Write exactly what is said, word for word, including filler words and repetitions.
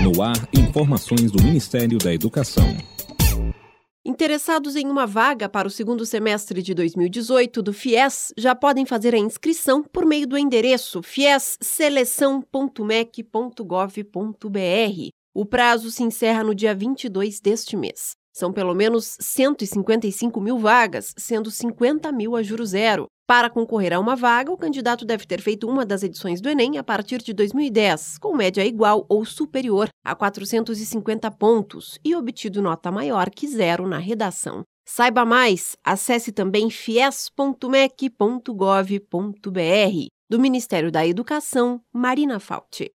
No ar, informações do Ministério da Educação. Interessados em uma vaga para o segundo semestre de dois mil e dezoito do FIES já podem fazer a inscrição por meio do endereço fies seleção ponto mec ponto gov ponto br. O prazo se encerra no dia vinte e dois deste mês. São pelo menos cento e cinquenta e cinco mil vagas, sendo cinquenta mil a juro zero. Para concorrer a uma vaga, o candidato deve ter feito uma das edições do Enem a partir de dois mil e dez, com média igual ou superior a quatrocentos e cinquenta pontos e obtido nota maior que zero na redação. Saiba mais, acesse também fies ponto mec ponto gov ponto br. Do Ministério da Educação, Marina Fauci.